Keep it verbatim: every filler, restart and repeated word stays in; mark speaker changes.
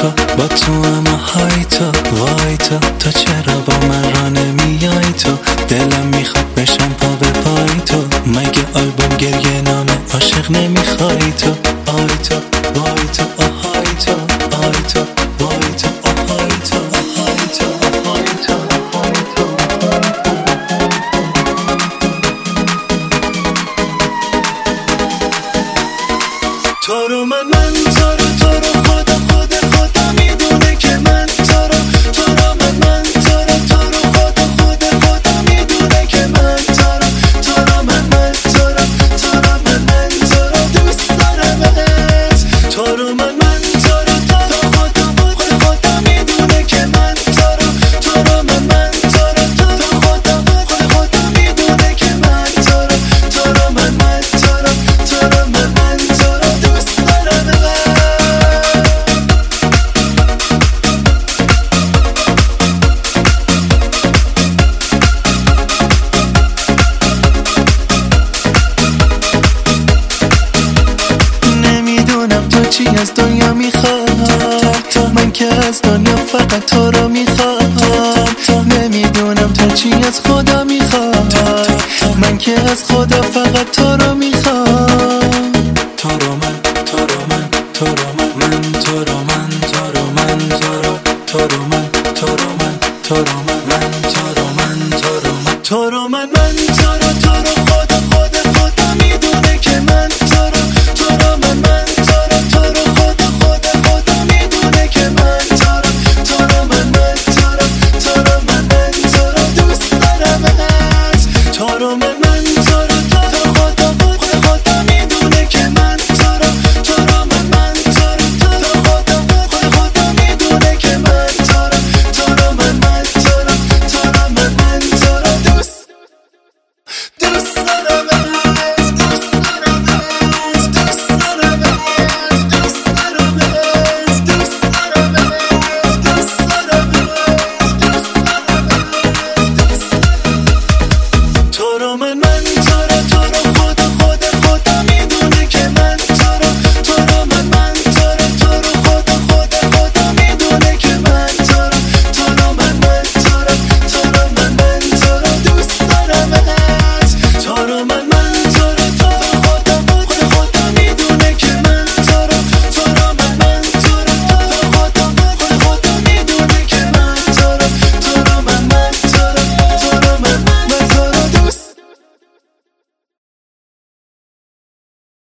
Speaker 1: تو با تو اما های تو وای تو تو چرا با من را نمیای تو دلم میخواد بشم پا به پای تو مگه آلبوم گریه نامه عاشق نمیخوای تو آی تو وای تو آهای تو آی تو وای تو آهای تو آهای تو آهای تو آهای تو تو رو من من تو رو تو رو خدا خدا خدا میدونه که من تو رو تو رو من من تو رو تو رو خدا خدا خدا میدونه که من تو رو تو رو من من تو رو تو رو من من تو رو دوست دارمت تو رو من من تو رو تو رو خدا خدا خدا میدونه که من تو رو تو رو من من تو رو تو رو خدا خدا خدا میدونه که من تو رو تو رو من من تو رو تو رو من من تو رو دوست نمیدونم تو چی از دنیا میخواد من که از دنیا فقط تو رو میخواد نمیدونم تو چی از خدا میخواد من که از خدا فقط تو رو میخواد تو رو من تو رو من تو رو من من تو رو من تو رو من تو رو تو رو من تو رو من تو رو